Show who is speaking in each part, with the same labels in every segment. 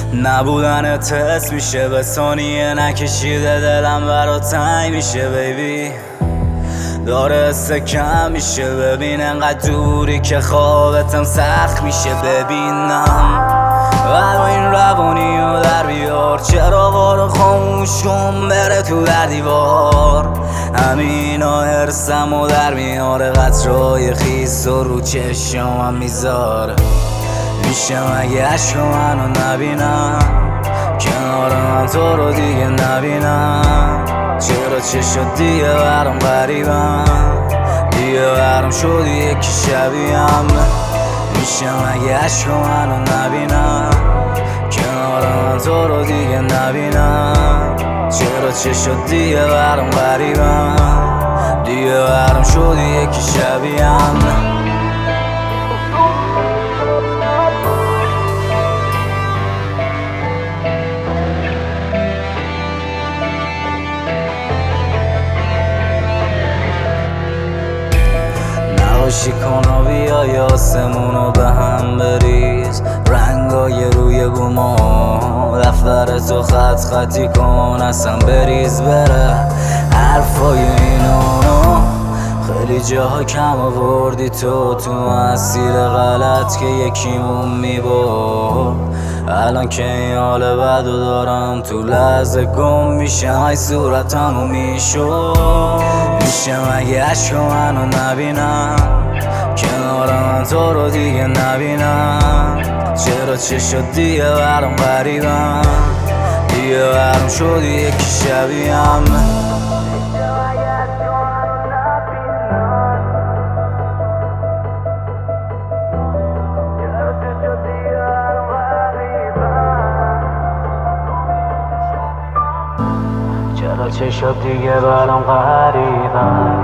Speaker 1: نبودن تست میشه به ثانیه نکشیده دلم برا تنگ میشه بیبی داره استکم میشه ببین انقدر دوری که خوابتم سخت میشه ببینم ولو این روانی رو در بیار چراغا رو خاموش کن بره تو در دیوار همینا حرسم و در میاره قطرهای خیس و رو چشمم میذاره میشه مگه عشق منو نبینم کنار من تو رو دیگه نبینم چرا چه شد دیگه برام غریبم دیگه برام شدی یکی شبیهم میشه مگه عشق منو نبینم کنار من تو رو دیگه نبینم چرا چه شد دیگه برام غریبم دیگه برام شدی یکی شبیهم نباشی کن و بیای آسمونو به هم بریز رنگای روی بوما دفتر تو خط خطی کن اصلا بریز بره حرفای اینو خیلی جاها کم آوردی تو مسیر غلط که یکیمون میبرد الان که این حال بدو دارم تو لحظه گم میشه های صورتمو میشد میشه مگه عشق منو نبینم کنار من تو رو دیگه نبینم چرا چه شد دیگه برام غریبم دیگه برام شدی یکی شبیهم چرا چه شد دیگه برام غریبم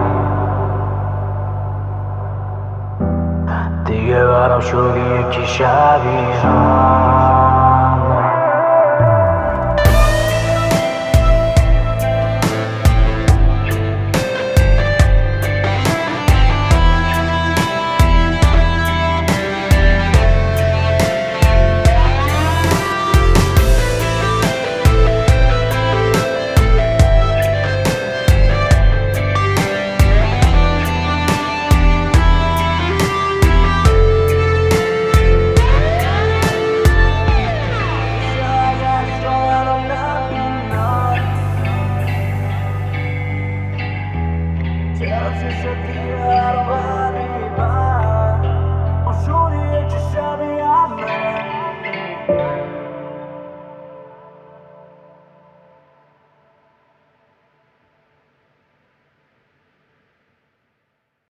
Speaker 1: دیگه برام شدی یکی شبیهم Just